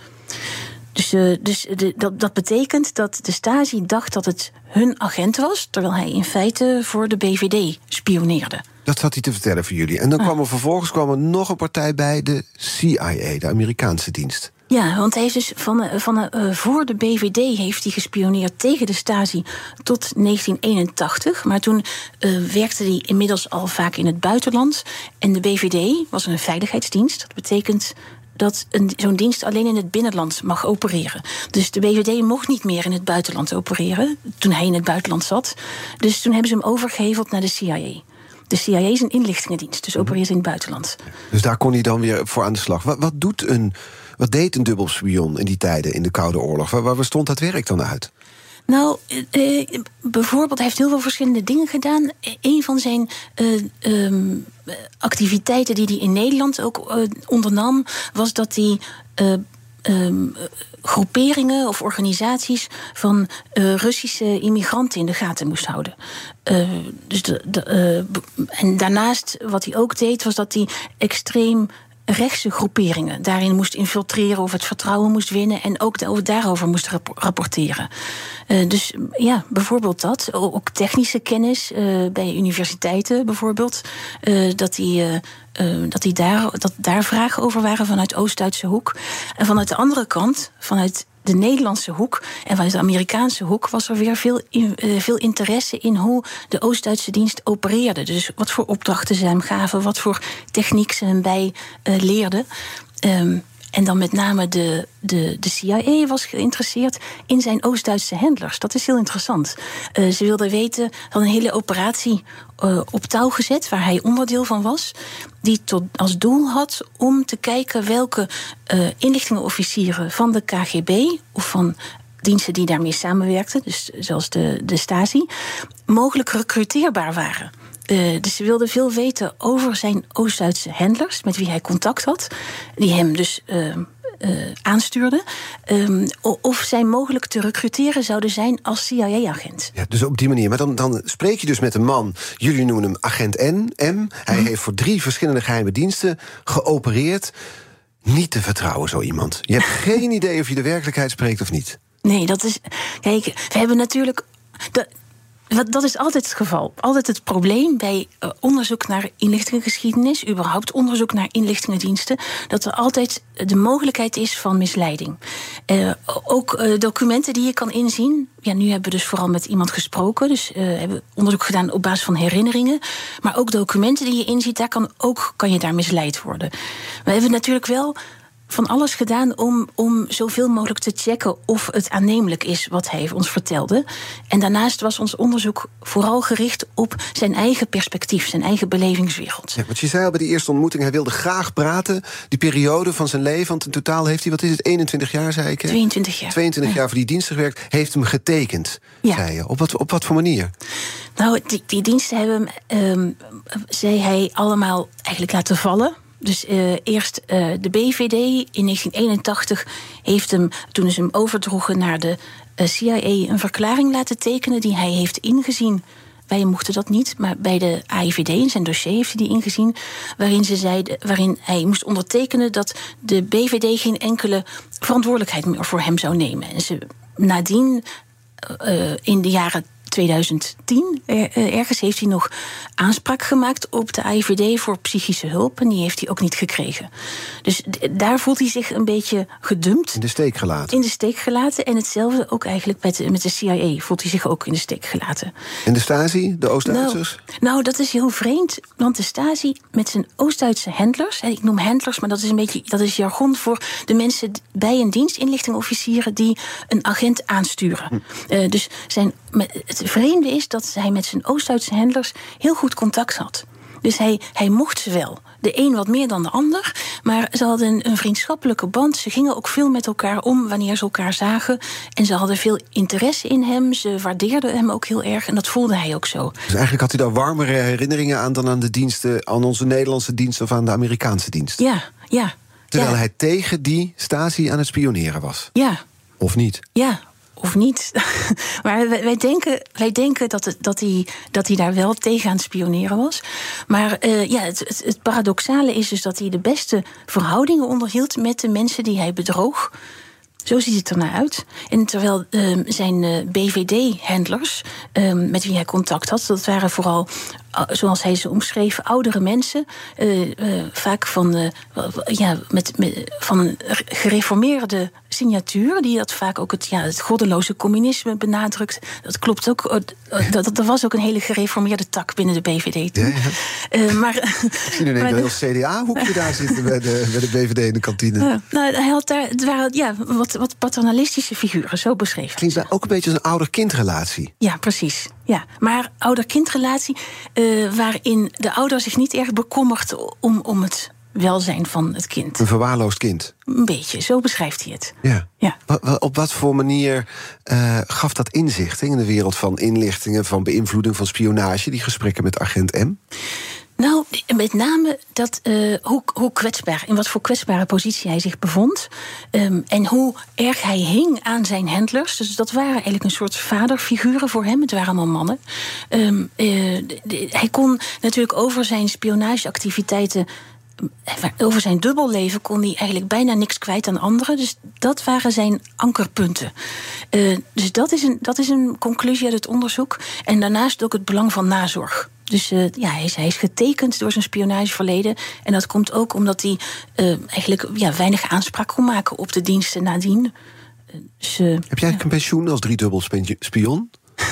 Dus, uh, dus de, dat, dat betekent dat de Stasi dacht dat het hun agent was, terwijl hij in feite voor de B V D spioneerde. Dat zat hij te vertellen voor jullie. En dan kwam er vervolgens kwam er nog een partij bij, de C I A, de Amerikaanse dienst. Ja, want hij heeft dus van, van uh, voor de B V D heeft hij gespioneerd tegen de Stasi tot negentien eenentachtig. Maar toen uh, werkte hij inmiddels al vaak in het buitenland. En de B V D was een veiligheidsdienst. Dat betekent dat een, zo'n dienst alleen in het binnenland mag opereren. Dus de B V D mocht niet meer in het buitenland opereren toen hij in het buitenland zat. Dus toen hebben ze hem overgeheveld naar de C I A. De C I A is een inlichtingendienst, dus opereert in het buitenland. Dus daar kon hij dan weer voor aan de slag. Wat, wat, doet een, wat deed een dubbelspion in die tijden, in de Koude Oorlog? Waar, waar bestond dat werk dan uit? Nou, eh, bijvoorbeeld, hij heeft heel veel verschillende dingen gedaan. Een van zijn uh, um, activiteiten die hij in Nederland ook uh, ondernam, was dat hij Uh, Um, groeperingen of organisaties van uh, Russische immigranten in de gaten moest houden. Uh, dus de, de, uh, en daarnaast, wat hij ook deed, was dat hij extreem rechtse groeperingen daarin moest infiltreren of het vertrouwen moest winnen en ook de, daarover moest rapporteren. Uh, dus ja, bijvoorbeeld dat. Ook technische kennis uh, bij universiteiten bijvoorbeeld. Uh, dat hij uh, uh, dat hij daar, dat daar vragen over waren vanuit Oost-Duitse hoek. En vanuit de andere kant, vanuit de Nederlandse hoek en vanuit de Amerikaanse hoek was er weer veel, in, uh, veel interesse in hoe de Oost-Duitse dienst opereerde. Dus wat voor opdrachten ze hem gaven, wat voor techniek ze hem bij uh, leerden. Um, En dan met name de, de, de C I A was geïnteresseerd in zijn Oost-Duitse handlers. Dat is heel interessant. Uh, ze wilden weten, hadden een hele operatie uh, op touw gezet, waar hij onderdeel van was, die tot als doel had om te kijken welke uh, inlichtingenofficieren van de K G B of van diensten die daarmee samenwerkten, dus zoals de, de Stasi, mogelijk recruteerbaar waren. Uh, dus ze wilden veel weten over zijn Oost-Duitse handlers, met wie hij contact had, die hem dus uh, uh, aanstuurden, um, of zij mogelijk te recruteren zouden zijn als C I A-agent. Ja, dus op die manier. Maar dan, dan spreek je dus met een man, jullie noemen hem agent N, M. Hij hmm. heeft voor drie verschillende geheime diensten geopereerd. Niet te vertrouwen, zo iemand. Je hebt geen idee of je de werkelijkheid spreekt of niet. Nee, dat is. Kijk, we hebben natuurlijk. De, Dat is altijd het geval. Altijd het probleem bij uh, onderzoek naar inlichtingengeschiedenis, überhaupt onderzoek naar inlichtingendiensten, dat er altijd de mogelijkheid is van misleiding. Uh, ook uh, documenten die je kan inzien. Ja, nu hebben we dus vooral met iemand gesproken, dus uh, hebben onderzoek gedaan op basis van herinneringen. Maar ook documenten die je inziet, daar kan ook kan je daar misleid worden. We hebben natuurlijk wel van alles gedaan om, om zoveel mogelijk te checken of het aannemelijk is wat hij ons vertelde. En daarnaast was ons onderzoek vooral gericht op zijn eigen perspectief, zijn eigen belevingswereld. Ja, want je zei al bij die eerste ontmoeting, hij wilde graag praten, die periode van zijn leven, want in totaal heeft hij, wat is het, eenentwintig jaar, zei ik? Hè? tweeëntwintig jaar. tweeëntwintig ja. jaar voor die diensten gewerkt, heeft hem getekend, ja. zei je. Op wat, op wat voor manier? Nou, die, die diensten hebben, um, zei hij, allemaal eigenlijk laten vallen. Dus uh, eerst uh, de B V D in negentien eenentachtig heeft hem, toen ze hem overdroegen naar de uh, C I A, een verklaring laten tekenen die hij heeft ingezien. Wij mochten dat niet, maar bij de A I V D in zijn dossier heeft hij die ingezien, waarin, ze zeiden, waarin hij moest ondertekenen dat de B V D geen enkele verantwoordelijkheid meer voor hem zou nemen. En ze nadien, uh, in de jaren tweeduizend tien, ergens heeft hij nog aanspraak gemaakt op de A I V D voor psychische hulp. En die heeft hij ook niet gekregen. Dus d- daar voelt hij zich een beetje gedumpt. In de steek gelaten. In de steek gelaten. En hetzelfde ook eigenlijk met, met de C I A voelt hij zich ook in de steek gelaten. En de Stasi, de Oost-Duitsers? Nou, nou, dat is heel vreemd. Want de Stasi met zijn Oost-Duitse handlers, ik noem handlers, maar dat is een beetje dat is jargon voor de mensen bij een dienstinlichtingofficieren die een agent aansturen. Hm. Uh, dus zijn, het vreemde is dat hij met zijn Oost-Duitse handlers heel goed contact had. Dus hij, hij mocht ze wel. De een wat meer dan de ander. Maar ze hadden een, een vriendschappelijke band. Ze gingen ook veel met elkaar om wanneer ze elkaar zagen. En ze hadden veel interesse in hem. Ze waardeerden hem ook heel erg. En dat voelde hij ook zo. Dus eigenlijk had hij daar warmere herinneringen aan dan aan de diensten, aan onze Nederlandse dienst of aan de Amerikaanse dienst. Ja, ja. Terwijl ja. hij tegen die Stasi aan het spioneren was. Ja. Of niet? Ja. Of niet. Maar wij, wij, denken, wij denken dat, het, dat, hij, dat hij daar wel tegen aan het spioneren was. Maar uh, ja, het, het, het paradoxale is dus dat hij de beste verhoudingen onderhield met de mensen die hij bedroog. Zo ziet het er naar uit. En terwijl uh, zijn uh, B V D-handlers, uh, met wie hij contact had, dat waren vooral, uh, zoals hij ze omschreef, oudere mensen. Uh, uh, vaak van, uh, ja, met, met, van een gereformeerde signatuur, die dat vaak ook het, ja, het goddeloze communisme benadrukt. Dat klopt ook. Uh, dat, er was ook een hele gereformeerde tak binnen de B V D toen. Ja, ja. Uh, maar, Ik zie nu een heel C D A-hoekje daar zitten bij de, bij de B V D in de kantine. Uh, nou, hij had daar, het waren ja, wat wat paternalistische figuren, zo beschreven. Klinkt daar ook een beetje als een ouder-kindrelatie. Ja, precies. Ja. Maar ouder-kindrelatie uh, waarin de ouder zich niet erg bekommert om, om het welzijn van het kind. Een verwaarloosd kind. Een beetje, zo beschrijft hij het. Ja. Ja. Op wat voor manier uh, gaf dat inzicht in de wereld van inlichtingen, van beïnvloeding, van spionage, die gesprekken met agent M? Nou, met name dat, uh, hoe, hoe kwetsbaar, in wat voor kwetsbare positie hij zich bevond. Um, en hoe erg hij hing aan zijn handlers. Dus dat waren eigenlijk een soort vaderfiguren voor hem. Het waren allemaal mannen. Um, uh, de, de, hij kon natuurlijk over zijn spionageactiviteiten, over zijn dubbelleven kon hij eigenlijk bijna niks kwijt aan anderen. Dus dat waren zijn ankerpunten. Uh, dus dat is, een, dat is een conclusie uit het onderzoek. En daarnaast ook het belang van nazorg. Dus uh, ja, hij is, hij is getekend door zijn spionageverleden. En dat komt ook omdat hij uh, eigenlijk ja, weinig aanspraak kon maken op de diensten nadien. Uh, dus, uh, Heb jij eigenlijk ja. een pensioen als driedubbel spion?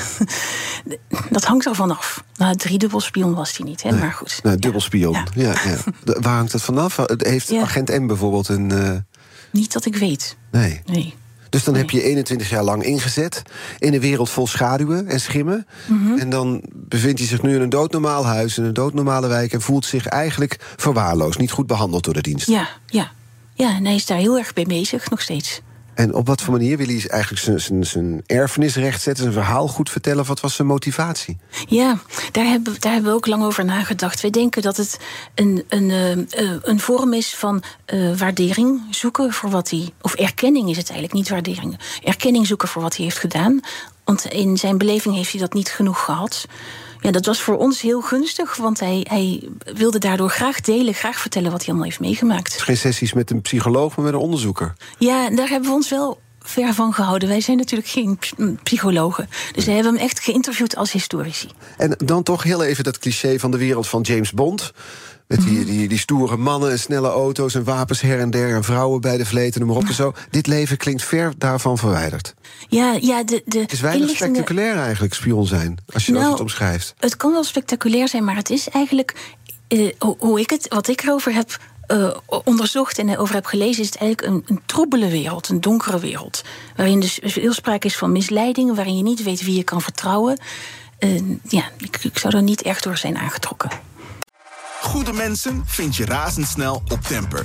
Dat hangt er vanaf. Nou, driedubbel spion was hij niet, hè? Nee. Maar goed. Nou, dubbel spion. Ja. Ja, ja. De, waar hangt dat vanaf? Heeft ja. agent M bijvoorbeeld een... Uh... Niet dat ik weet. Nee. Nee. Dus dan nee. heb je eenentwintig jaar lang ingezet in een wereld vol schaduwen en schimmen. Mm-hmm. En dan bevindt hij zich nu in een doodnormaal huis, in een doodnormale wijk, en voelt zich eigenlijk verwaarloosd, niet goed behandeld door de dienst. Ja, ja. Ja, en hij is daar heel erg bij bezig, nog steeds. En op wat voor manier wil hij eigenlijk zijn, zijn, zijn erfenis rechtzetten, zijn verhaal goed vertellen? Wat was zijn motivatie? Ja, daar hebben, daar hebben we ook lang over nagedacht. Wij denken dat het een, een, uh, een vorm is van uh, waardering zoeken voor wat hij... Of erkenning is het eigenlijk, niet waardering. Erkenning zoeken voor wat hij heeft gedaan. Want in zijn beleving heeft hij dat niet genoeg gehad. Ja, dat was voor ons heel gunstig, want hij, hij wilde daardoor graag delen, graag vertellen wat hij allemaal heeft meegemaakt. Geen sessies met een psycholoog, maar met een onderzoeker. Ja, daar hebben we ons wel ver van gehouden. Wij zijn natuurlijk geen psychologen. Dus we hebben hem echt geïnterviewd als historici. En dan toch heel even dat cliché van de wereld van James Bond. Met die, die, die stoere mannen en snelle auto's en wapens her en der en vrouwen bij de vleet en noem maar op en zo. Dit leven klinkt ver daarvan verwijderd. Ja, ja, de, de het is weinig inlichtingen... spectaculair eigenlijk, spion zijn, als je nou, het omschrijft. Het kan wel spectaculair zijn, maar het is eigenlijk, uh, hoe ik het, wat ik erover heb uh, onderzocht en over heb gelezen, is het eigenlijk een, een troebele wereld, een donkere wereld. Waarin dus veel sprake is van misleidingen, waarin je niet weet wie je kan vertrouwen. Uh, ja, ik, ik zou er niet echt door zijn aangetrokken. Goede mensen vind je razendsnel op Temper.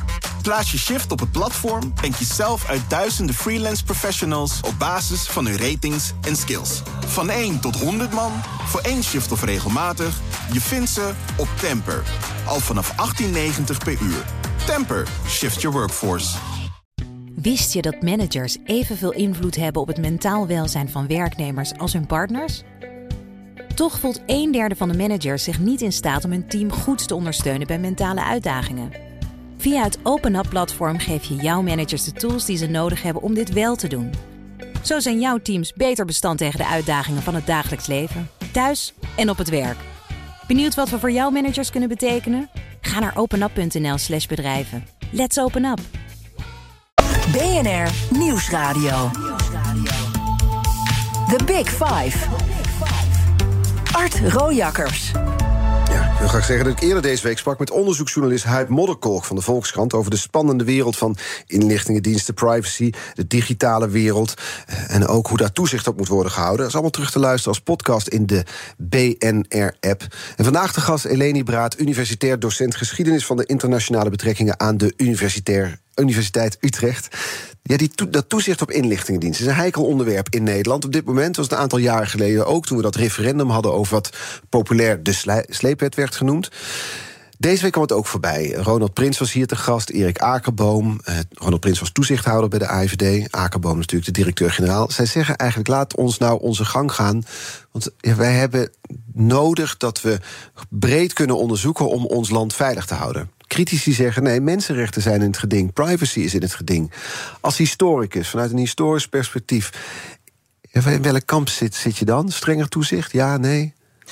Plaats je shift op het platform en kies zelf uit duizenden freelance professionals op basis van hun ratings en skills. Van één tot honderd man, voor één shift of regelmatig, je vindt ze op Temper. Al vanaf achttien negentig per uur. Temper, shift your workforce. Wist je dat managers evenveel invloed hebben op het mentaal welzijn van werknemers als hun partners? Toch voelt een derde van de managers zich niet in staat om hun team goed te ondersteunen bij mentale uitdagingen. Via het OpenUp-platform geef je jouw managers de tools die ze nodig hebben om dit wel te doen. Zo zijn jouw teams beter bestand tegen de uitdagingen van het dagelijks leven, thuis en op het werk. Benieuwd wat we voor jouw managers kunnen betekenen? Ga naar openup.nl slash bedrijven. Let's open up! B N R Nieuwsradio. The Big Five. Art Rojakkers. Ja, ik wil graag zeggen dat ik eerder deze week sprak met onderzoeksjournalist Huib Modderkolk van de Volkskrant over de spannende wereld van inlichtingendiensten, privacy, de digitale wereld en ook hoe daar toezicht op moet worden gehouden. Dat is allemaal terug te luisteren als podcast in de B N R-app. En vandaag de gast Eleni Braat, universitair docent geschiedenis van de internationale betrekkingen aan de universitair Universiteit Utrecht. Ja, die to- dat toezicht op inlichtingendiensten is een heikel onderwerp in Nederland. Op dit moment was het een aantal jaren geleden ook, toen we dat referendum hadden over wat populair de sle- sleepwet werd genoemd. Deze week kwam het ook voorbij. Ronald Prins was hier te gast, Erik Akerboom. Eh, Ronald Prins was toezichthouder bij de A I V D. Akerboom is natuurlijk de directeur-generaal. Zij zeggen eigenlijk, laat ons nou onze gang gaan. Want ja, wij hebben nodig dat we breed kunnen onderzoeken om ons land veilig te houden. Critici zeggen, nee, mensenrechten zijn in het geding. Privacy is in het geding. Als historicus, vanuit een historisch perspectief, in welk kamp zit, zit je dan? Strenger toezicht? Ja, nee?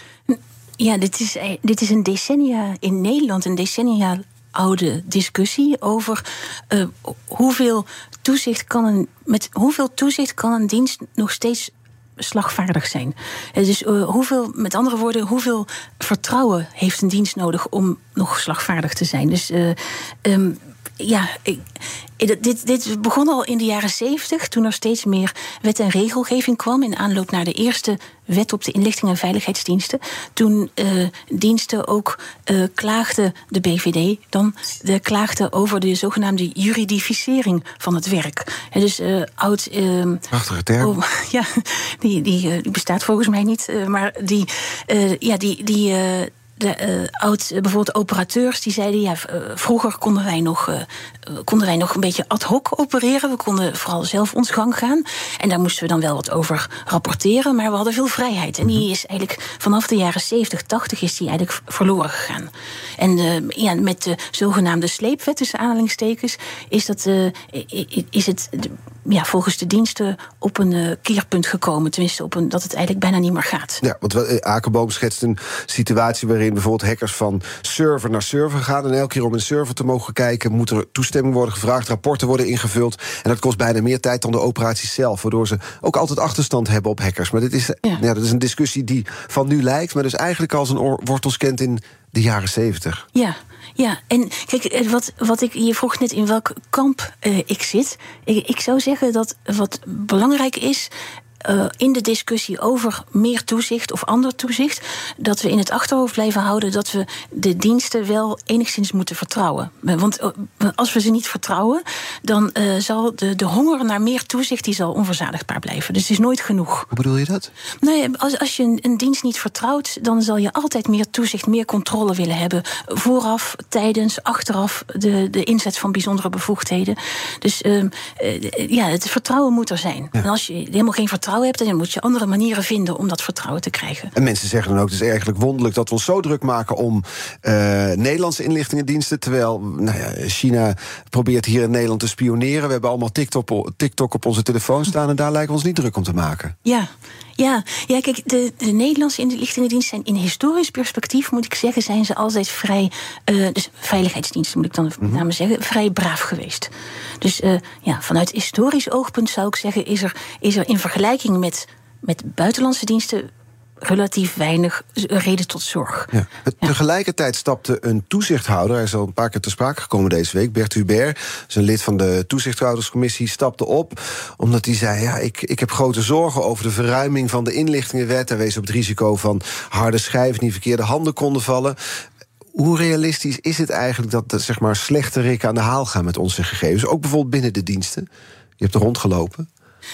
Ja, dit is, dit is een decennia in Nederland, een decennia oude discussie over uh, hoeveel toezicht kan een, met hoeveel toezicht kan een dienst nog steeds slagvaardig zijn. Dus uh, hoeveel, met andere woorden, hoeveel vertrouwen heeft een dienst nodig om nog slagvaardig te zijn? Dus uh, um, ja, ik, dit, dit begon al in de jaren zeventig, toen er steeds meer wet en regelgeving kwam in aanloop naar de eerste wet op de inlichting en veiligheidsdiensten. Toen uh, diensten ook uh, klaagden, de B V D dan, de klaagden over de zogenaamde juridificering van het werk. En dus uh, oud... Uh, Prachtige term. Oh, ja, die, die, uh, die bestaat volgens mij niet, uh, maar die... Uh, ja, die, die uh, De uh, oud, uh, bijvoorbeeld operateurs, die zeiden, ja, uh, vroeger konden wij nog uh, konden wij nog een beetje ad hoc opereren. We konden vooral zelf ons gang gaan. En daar moesten we dan wel wat over rapporteren, maar we hadden veel vrijheid. En die is eigenlijk vanaf de jaren zeventig, tachtig is die eigenlijk verloren gegaan. En uh, ja, met de zogenaamde sleepwet, tussen aanhalingstekens, is dat uh, is het ja, volgens de diensten op een uh, keerpunt gekomen. Tenminste, op een, dat het eigenlijk bijna niet meer gaat. Ja, want Akerboom schetst een situatie waarin bijvoorbeeld hackers van server naar server gaan. En elke keer om een server te mogen kijken, moet er toestemming worden gevraagd, rapporten worden ingevuld. En dat kost bijna meer tijd dan de operatie zelf, waardoor ze ook altijd achterstand hebben op hackers. Maar dit is, ja. Ja, dat is een discussie die van nu lijkt, maar dus eigenlijk als een oor, wortels kent in de jaren zeventig. Ja. Ja, en kijk, wat, wat ik, je vroeg net in welk kamp uh, ik zit. Ik, ik zou zeggen dat wat belangrijk is, Uh, in de discussie over meer toezicht of ander toezicht, dat we in het achterhoofd blijven houden dat we de diensten wel enigszins moeten vertrouwen. Want uh, als we ze niet vertrouwen, dan uh, zal de, de honger naar meer toezicht die zal onverzadigbaar blijven. Dus het is nooit genoeg. Hoe bedoel je dat? Nee, als, als je een, een dienst niet vertrouwt, dan zal je altijd meer toezicht, meer controle willen hebben. Vooraf, tijdens, achteraf de, de inzet van bijzondere bevoegdheden. Dus uh, uh, ja, het vertrouwen moet er zijn. Ja. En als je helemaal geen vertrouwen hebt, dan moet je andere manieren vinden om dat vertrouwen te krijgen. En mensen zeggen dan ook, het is eigenlijk wonderlijk dat we ons zo druk maken om uh, Nederlandse inlichtingendiensten, terwijl nou ja, China probeert hier in Nederland te spioneren. We hebben allemaal TikTok, TikTok op onze telefoon staan en daar lijken we ons niet druk om te maken. Ja. Ja, ja, kijk, de, de Nederlandse inlichtingendiensten zijn in historisch perspectief, moet ik zeggen, zijn ze altijd vrij, uh, dus veiligheidsdiensten moet ik dan met name mm-hmm. zeggen, vrij braaf geweest. Dus uh, ja, vanuit historisch oogpunt zou ik zeggen, is er, is er in vergelijking met, met buitenlandse diensten relatief weinig reden tot zorg. Ja. Ja. Tegelijkertijd stapte een toezichthouder, hij is al een paar keer ter sprake gekomen deze week, Bert Hubert, is een lid van de toezichthouderscommissie, stapte op omdat hij zei, ja, ik, ik heb grote zorgen over de verruiming van de inlichtingenwet. Hij wees op het risico van harde schijven die in verkeerde handen konden vallen. hoe realistisch is het eigenlijk dat de, zeg maar, slechte rikken aan de haal gaan met onze gegevens? Ook bijvoorbeeld binnen de diensten. Je hebt er rondgelopen.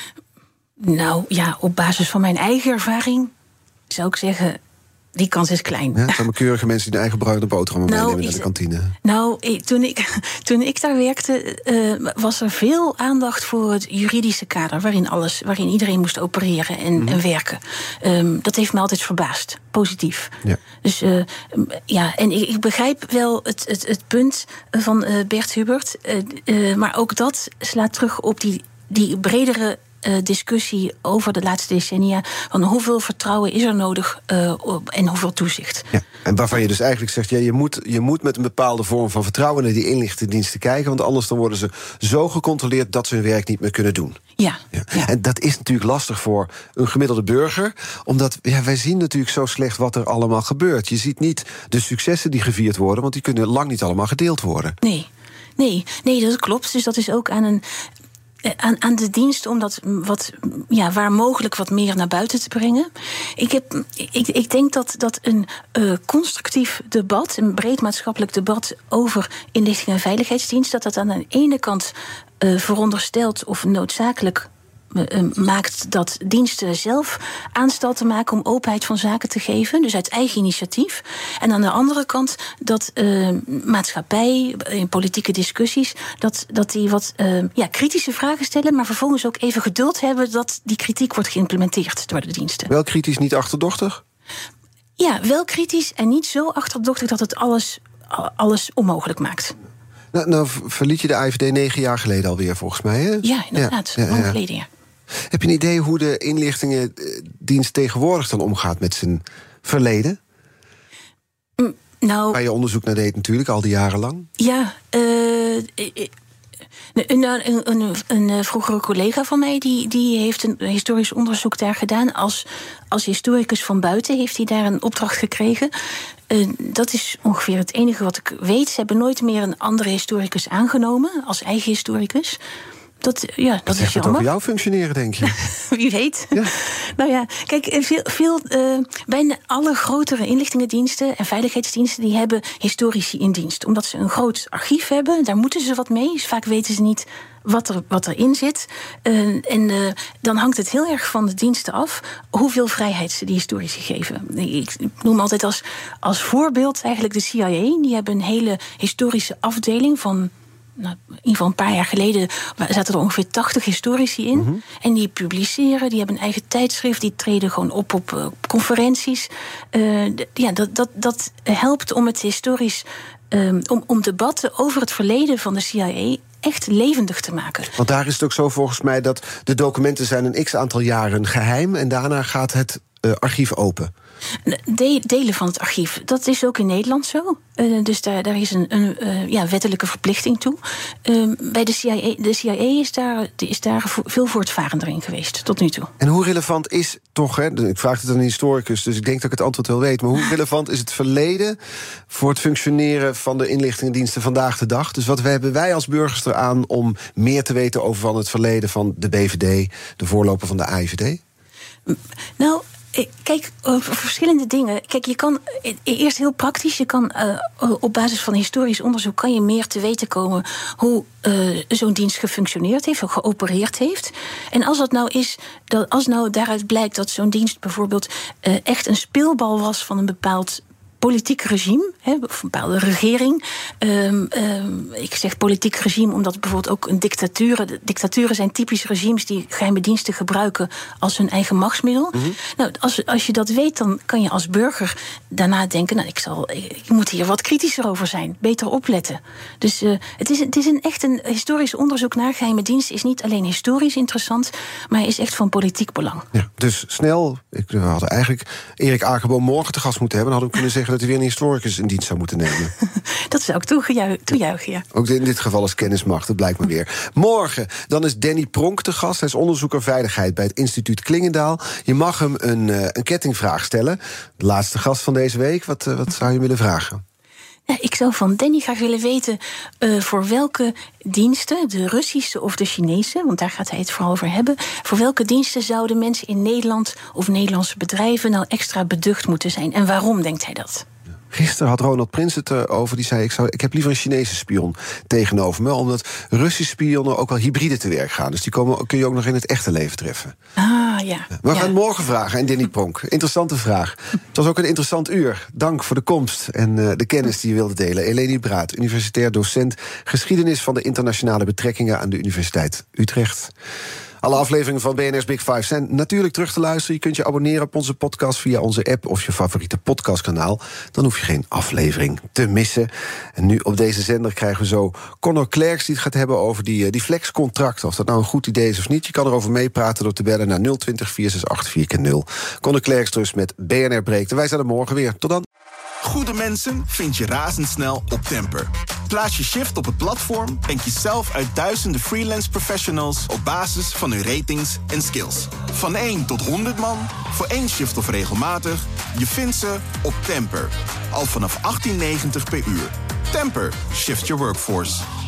Nou ja, op basis van mijn eigen ervaring zou ik zeggen, die kans is klein. Ja, het zijn maar keurige mensen die hun eigen bruine boterham nou, meenemen ik, naar de kantine. Nou, ik, toen, ik, toen ik daar werkte, uh, was er veel aandacht voor het juridische kader, waarin alles, waarin iedereen moest opereren en, mm-hmm. en werken. Um, dat heeft me altijd verbaasd. Positief. Ja. Dus uh, ja, en ik, ik begrijp wel het, het, het punt van uh, Bert Hubert, uh, uh, maar ook dat slaat terug op die, die bredere Uh, discussie over de laatste decennia, van hoeveel vertrouwen is er nodig uh, op, en hoeveel toezicht. Ja, en waarvan je dus eigenlijk zegt, ja, je, moet, je moet met een bepaalde vorm van vertrouwen naar die inlichtingendiensten kijken, want anders dan worden ze zo gecontroleerd dat ze hun werk niet meer kunnen doen. Ja, ja. ja. En dat is natuurlijk lastig voor een gemiddelde burger, omdat ja, wij zien natuurlijk zo slecht wat er allemaal gebeurt. Je ziet niet de successen die gevierd worden, want die kunnen lang niet allemaal gedeeld worden. Nee, nee, nee, dat klopt. Dus dat is ook aan een Aan, aan de dienst om dat wat, ja, waar mogelijk wat meer naar buiten te brengen. Ik, heb, ik, ik denk dat, dat een uh, constructief debat, een breed maatschappelijk debat over inlichting en veiligheidsdienst, dat dat aan de ene kant uh, veronderstelt of noodzakelijk Uh, maakt dat diensten zelf aanstalten maken om openheid van zaken te geven, dus uit eigen initiatief. En aan de andere kant dat uh, maatschappij in politieke discussies dat, dat die wat uh, ja, kritische vragen stellen, maar vervolgens ook even geduld hebben dat die kritiek wordt geïmplementeerd door de diensten. Wel kritisch, niet achterdochtig? Ja, wel kritisch en niet zo achterdochtig dat het alles, alles onmogelijk maakt. Nou, nou verliet je de A I V D negen jaar geleden alweer, volgens mij, hè? Ja, inderdaad, ja, ja, ja. lang geleden, ja. Heb je een idee hoe de inlichtingendienst tegenwoordig dan omgaat met zijn verleden? Mm, nou, waar je onderzoek naar deed natuurlijk, al die jaren lang. Ja, uh, een, een, een, een vroegere collega van mij die, die heeft een historisch onderzoek daar gedaan. Als, als historicus van buiten heeft hij daar een opdracht gekregen. Uh, dat is ongeveer het enige wat ik weet. Ze hebben nooit meer een andere historicus aangenomen als eigen historicus. Dat, ja, dat, dat is jammer. Over jou functioneren, denk je? Wie weet. Ja. Nou ja, kijk, veel, veel, uh, bijna alle grotere inlichtingendiensten en veiligheidsdiensten die hebben historici in dienst. Omdat ze een groot archief hebben, daar moeten ze wat mee. Dus vaak weten ze niet wat, er, wat erin zit. Uh, en uh, dan hangt het heel erg van de diensten af hoeveel vrijheid ze die historici geven. Ik noem altijd als, als voorbeeld eigenlijk de C I A. Die hebben een hele historische afdeling van, nou, in ieder geval een paar jaar geleden zaten er ongeveer tachtig historici in. Mm-hmm. En die publiceren, die hebben een eigen tijdschrift, die treden gewoon op op uh, conferenties. Uh, d- ja, dat, dat, dat helpt om het historisch, um, om, om debatten over het verleden van de C I A echt levendig te maken. Want daar is het ook zo volgens mij dat de documenten zijn een x-aantal jaren geheim en daarna gaat het uh, archief open. De, delen van het archief, dat is ook in Nederland zo. Uh, dus daar, daar is een, een uh, ja, wettelijke verplichting toe. Uh, bij de C I A, de C I A is daar, is daar veel voortvarender in geweest, tot nu toe. En hoe relevant is toch, hè, ik vraag het aan een historicus, dus ik denk dat ik het antwoord wel weet, maar hoe relevant is het verleden voor het functioneren van de inlichtingendiensten vandaag de dag? Dus wat hebben wij als burgers eraan om meer te weten over van het verleden van de B V D, de voorloper van de A I V D? Nou, kijk, over verschillende dingen. Kijk, je kan eerst heel praktisch, je kan uh, op basis van historisch onderzoek kan je meer te weten komen hoe uh, zo'n dienst gefunctioneerd heeft, of geopereerd heeft. En als dat nou is, dat als nou daaruit blijkt dat zo'n dienst bijvoorbeeld uh, echt een speelbal was van een bepaald politiek regime, hè, of een bepaalde regering. Um, um, ik zeg politiek regime omdat bijvoorbeeld ook een dictatuur. De dictaturen zijn typisch regimes die geheime diensten gebruiken als hun eigen machtsmiddel. Mm-hmm. Nou, als, als je dat weet, dan kan je als burger daarna denken, nou, ik, zal, ik, ik moet hier wat kritischer over zijn, beter opletten. Dus uh, het is, het is een, echt een historisch onderzoek naar geheime diensten. Is niet alleen historisch interessant, maar is echt van politiek belang. Ja, dus snel, ik, we hadden eigenlijk Erik Akerboom morgen te gast moeten hebben, hadden we kunnen zeggen dat hij weer een historicus in dienst zou moeten nemen. Dat zou ik toejuichen, toejuichen, ja. Ook in dit geval is kennismacht, dat blijkt maar weer. Morgen, dan is Danny Pronk te gast. Hij is onderzoeker veiligheid bij het instituut Klingendaal. Je mag hem een, uh, een kettingvraag stellen. De laatste gast van deze week, wat, uh, wat zou je willen vragen? Ja, ik zou van Danny graag willen weten uh, voor welke diensten, de Russische of de Chinese, want daar gaat hij het vooral over hebben, voor welke diensten zouden mensen in Nederland of Nederlandse bedrijven nou extra beducht moeten zijn? En waarom denkt hij dat? Gisteren had Ronald Prins het erover. Die zei, ik, zou, ik heb liever een Chinese spion tegenover me. Omdat Russische spionnen ook wel hybride te werk gaan. Dus die komen, kun je ook nog in het echte leven treffen. Ah, ja. We gaan ja. het morgen vragen aan Danny Pronk. Interessante vraag. Het was ook een interessant uur. Dank voor de komst en uh, de kennis die je wilde delen. Eleni Braat, universitair docent geschiedenis van de internationale betrekkingen aan de Universiteit Utrecht. Alle afleveringen van B N R's Big Five zijn natuurlijk terug te luisteren. Je kunt je abonneren op onze podcast via onze app of je favoriete podcastkanaal. Dan hoef je geen aflevering te missen. En nu op deze zender krijgen we zo Connor Klerks die het gaat hebben over die, die flexcontracten. Of dat nou een goed idee is of niet. Je kan erover meepraten door te bellen naar nul twintig, vier zes acht, vier keer nul. Connor Klerks dus met B N R Breekt. En wij zijn er morgen weer. Tot dan. Goede mensen vind je razendsnel op Temper. Plaats je shift op het platform en kies zelf uit duizenden freelance professionals op basis van hun ratings en skills. Van één tot honderd man, voor één shift of regelmatig, je vindt ze op Temper. Al vanaf achttien negentig per uur. Temper, shift your workforce.